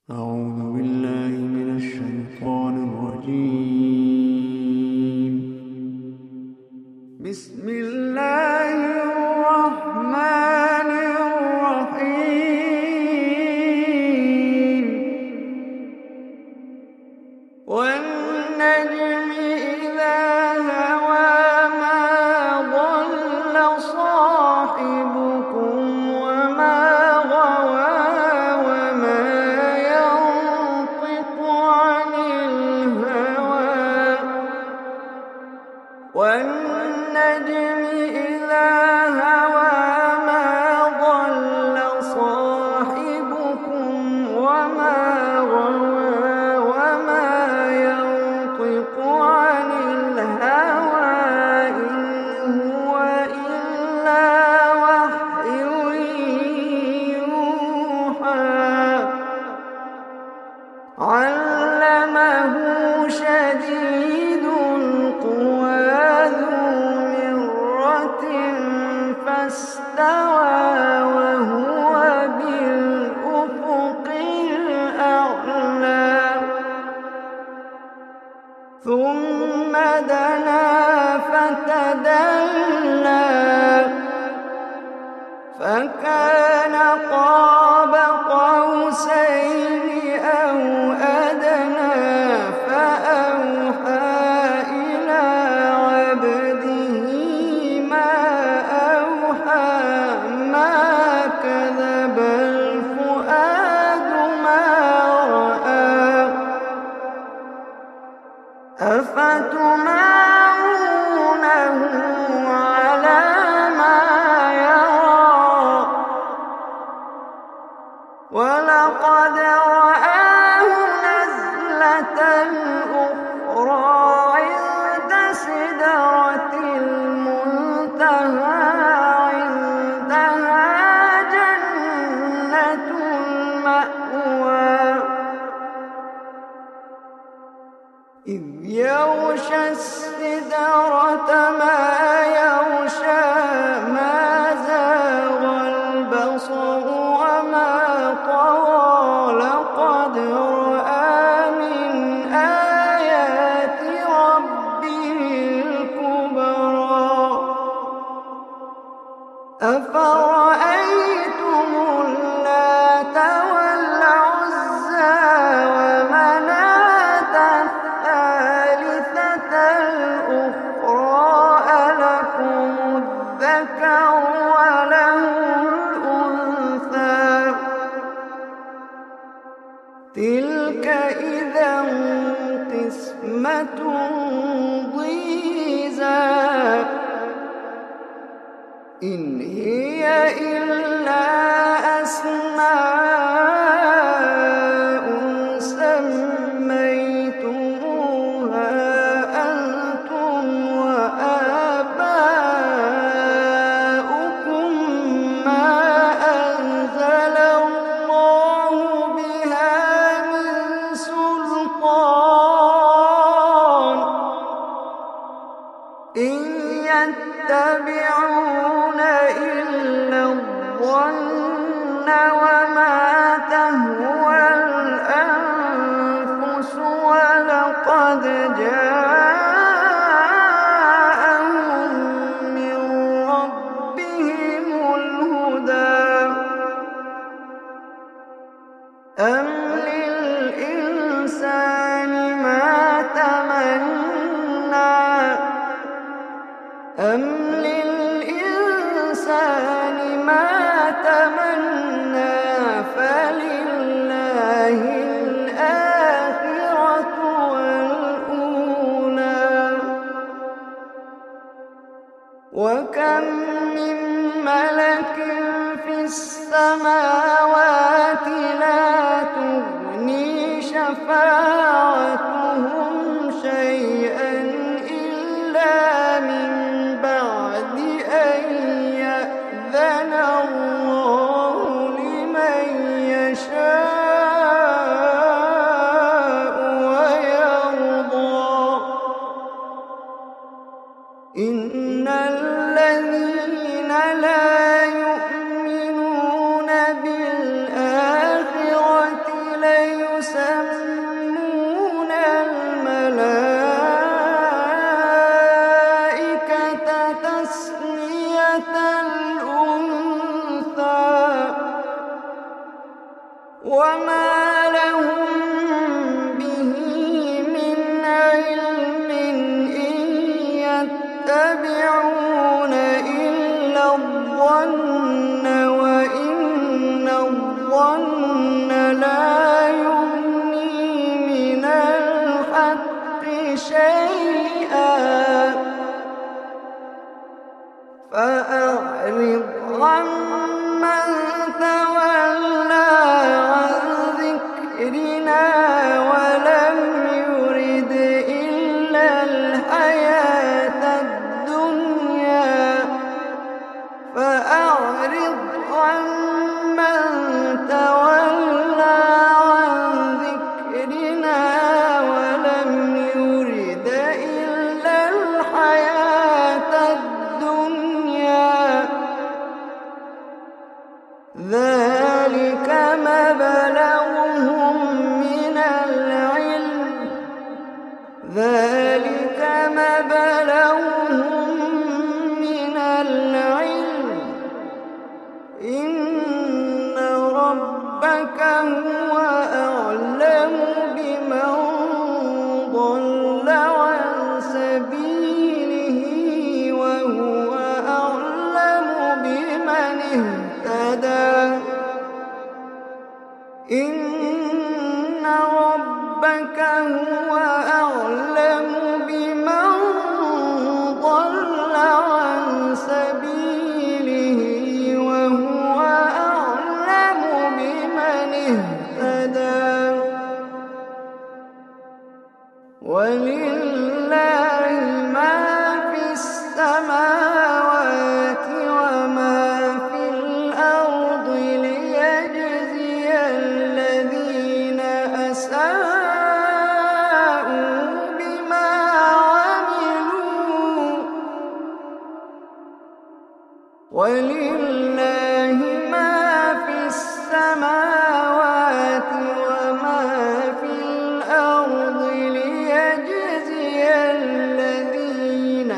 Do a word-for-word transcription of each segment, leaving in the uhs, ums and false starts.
أعوذ بالله من الشيطان الرجيم. بسم الله الرحمن الرحيم. والنجم إذا هوى ما ضل صاحبكم وما غوى وما ينطق عن الهوى والنجم إذا هوى ما ضل صاحبكم وما غوى وما ينطق عن الهوى إن هو إلا وحي يوحى. علمه شديد القوى ذو مرة فاستوى وهو بالأفق الأعلى. ثم دنا فتدلى فكان قاب قوسين أو أدنى فأوحى إلى عبده ما أوحى. ما كذب الفؤاد ما رأى. أفتمارونه على ما يرى ولقد رآه نزلة أخرى عند سدرة المنتهى عندها جنة المأوى. إذ يغشى السدرة ما يغشى. ما زاغ البصر وما طغى. لقد رأى من آيات ربه الكبرى. أفرأيتم اللات والعزى ومناة الثالثة الأخرى ألكم الذكر وله الأنثى. تلك إذا قسمة ضيزى. إن هي إلا أسماء سميتموها أنتم وآباؤكم ما أنزل الله بها من سلطان إن يتبعون إلا الظن وما تهوى الأنفس ولقد جاءهم من ربهم الهدى. أم للإنسان ما تمنى. أم للإنسان ما تمنى. فلله الآخرة والأولى. وكم من ملك في السماوات لا تغني شفاعتهم شيئا إلا من بعد أن يأذن الله لمن يشاء ويرضى. إن الذين لا يؤمنون بالآخرة وما لهم به من علم إن يتبعون إلا الظن وإن الظن لا يغني من الحق شيئا فأعرض عمن تولى عن ذكرنا ولم يرد إلا الحياة الدنيا فأعرض عمن تولى عن ذكرنا ولم يرد إلا الحياة الدنيا ذلك مبلغهم من العلم ذلك مبلغهم من العلم إن ربك هو أعلم بمن ضل عن سبيله وهو أعلم بمن اهتدى إن ربك هو أعلم بمن ضل عن سبيله وهو أعلم بمن اهتدى ولله ما في السماوات وما في الأرض ليجزي الذين أساءوا بما عملوا ولله ما في السماوات وما في الأرض ليجزي الذين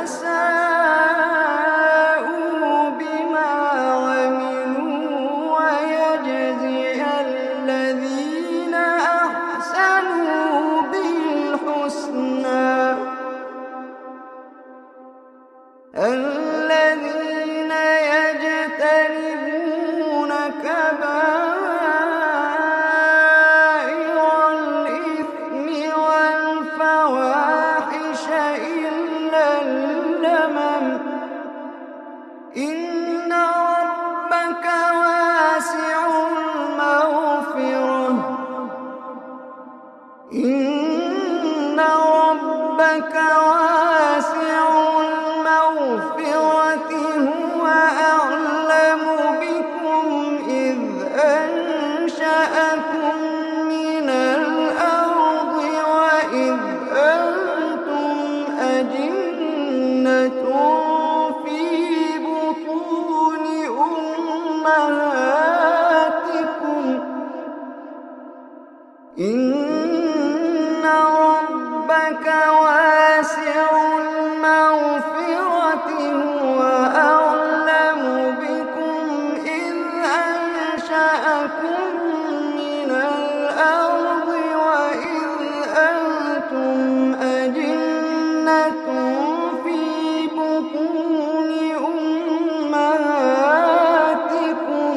أساءوا بما عملوا ويجزي الذين أحسنوا بالحسنى الذين يجتنبون كبائر الإثم والفواحش إلا اللمم إن ربك واسع المغفرة إن ربك واسع المغفرة هو أعلم بكم إذ أنشأكم من الأرض وإذ أنتم أجنة في بطون أمهاتكم إن ربك واسع المغفرة هو أعلم بكم إذ أنشأكم من الأرض وإذ أنتم أجنة في بطون أمهاتكم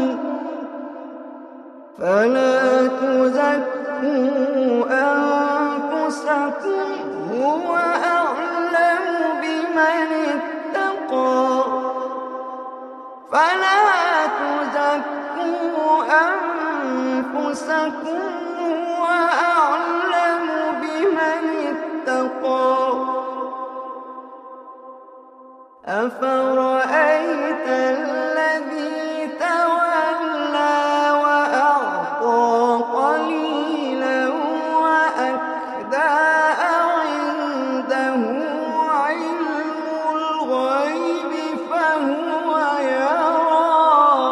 فلا تزكوا أنفسكم هو أعلم بمن اتقى فلا تزكوا أنفسكم هو أعلم بمن اتقى أفرأيت الذي تولى وأعطى قليلا وأكدى عنده علم الغيب فهو يرى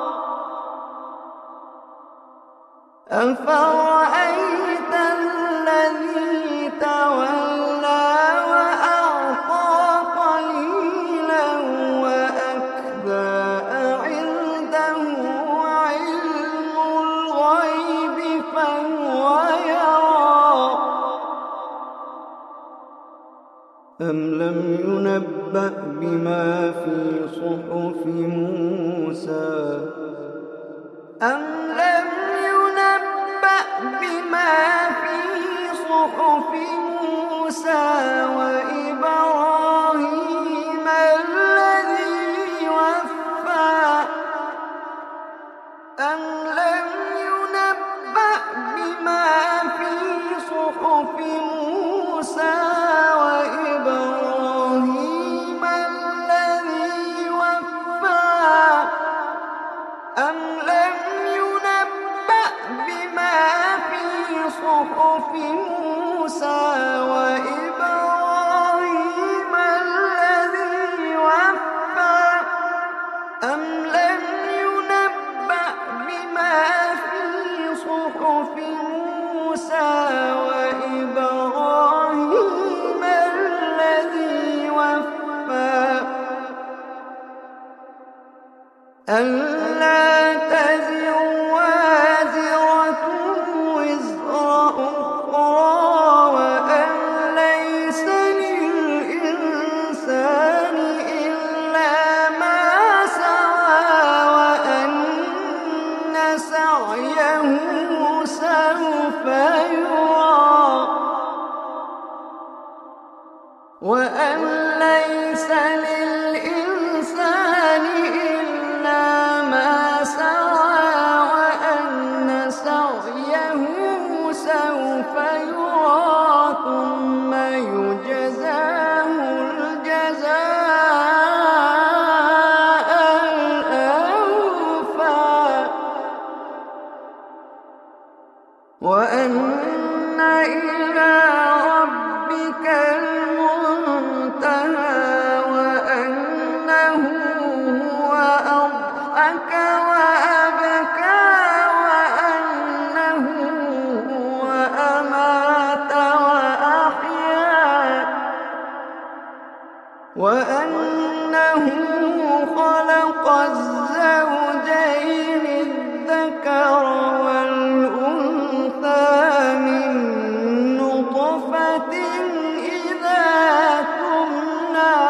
أفرأيت الذي تولى وأعطى قليلا وأكدى أم لم ينبأ بما في صحف موسى أم لم ينبأ بما في صحف موسى وإبراهيم الذي وفى أم لم ينبأ بما في صحف موسى وإبراهيم الذي وفى أم لم ينبأ بما في صحف موسى وإبراهيم الذي وفى أم لم ينبأ بما في صحف موسى وإبراهيم الذي وفى ألا تزر وازرة وزر أخرى وأن ليس للإنسان إلا ما سعى وأن سعيه سوف يرى وأن ليس للإنسان إلا ما سعى وأن سعيه سوف يرى ثم يجزاه الجزاء الأوفى وأن إلى ربك المنتهى وأنه هو أضحك وأبكى وأنه هو أمات وأحيا وأنه خلق الزوجين الذكر والأنثى من نطفة إذا تمنى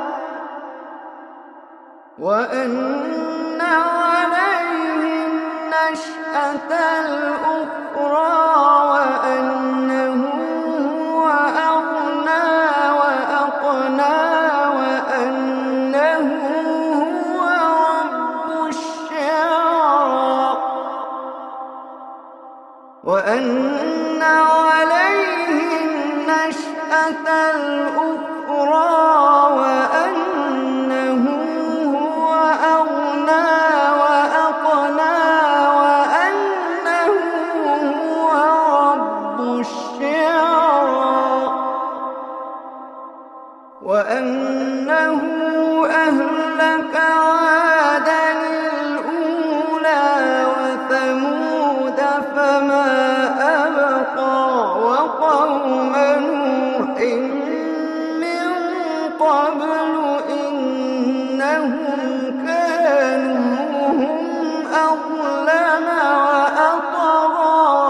وأن عليه النشأة الأخرى وأنه هو أغنى وأقنى وأنه هو رب الشعرى وأن عليه النشأة الأخرى وأنه هو أغنى وأقنى وأنه هو رب الشعرى وأنه أهلك عادا الأولى وثمود فما أبقى وقوم نوح من قبل إنهم كانوا هم أظلم وأطغى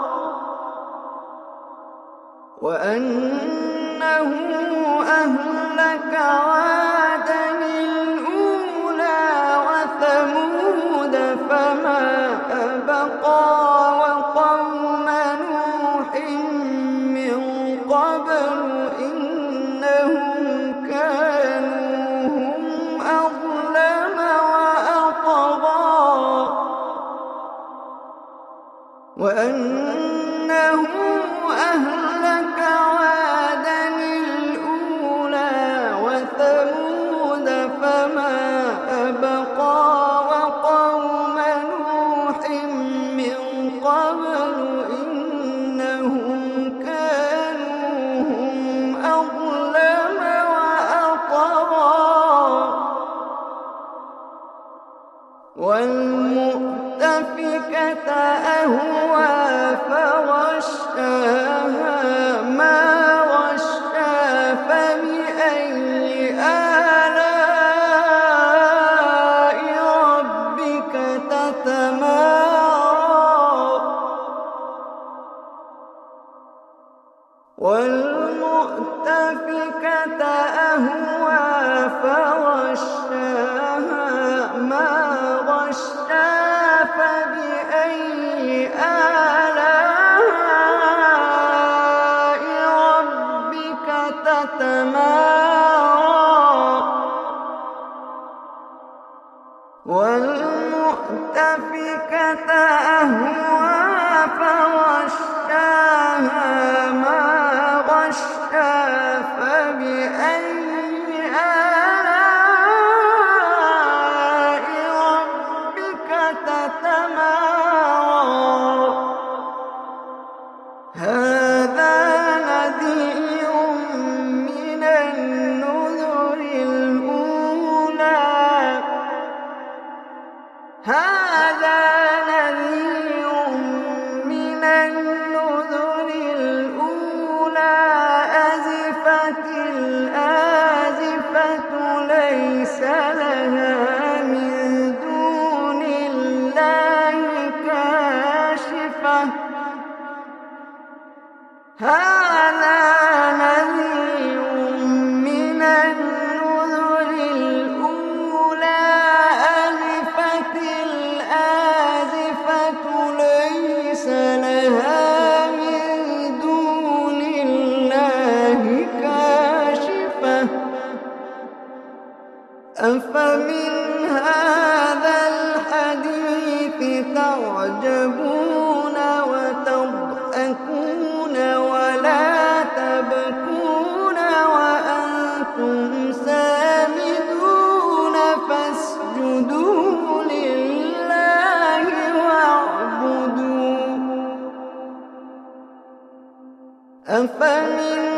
وأنه أهلك عادا الأولى وثمود فما أبقى وقوم نوح من قبل إنهم كانوا هم أظلم وأطغى وأنه أهلك عادا الأولى وثمود فما أبقى وقوم نوح من قبل إنهم كانوا هم أظلم وأطغى والمؤتفكة أهوى فغشاها والمؤتفكة أهوى فغشاها ما غشا فبأي آلاء ربك تتمارى والمؤتفكة أهوى فغشاها ما غشا فبأي آلاء ربك تتمارى هذا نذير من النذر الأولى هذا نذير من النذر الأولى أزفت الآزفة ليس لها من دون الله كاشفة هذا نذير من النذر الأولى أزفت الآزفة ليس لها من دون الله كاشفة أفمن هذا الحديث تعجبون وتضحكون ولا تبكون وأنتم سامدون فاسجدوا لله واعبدوا أفمن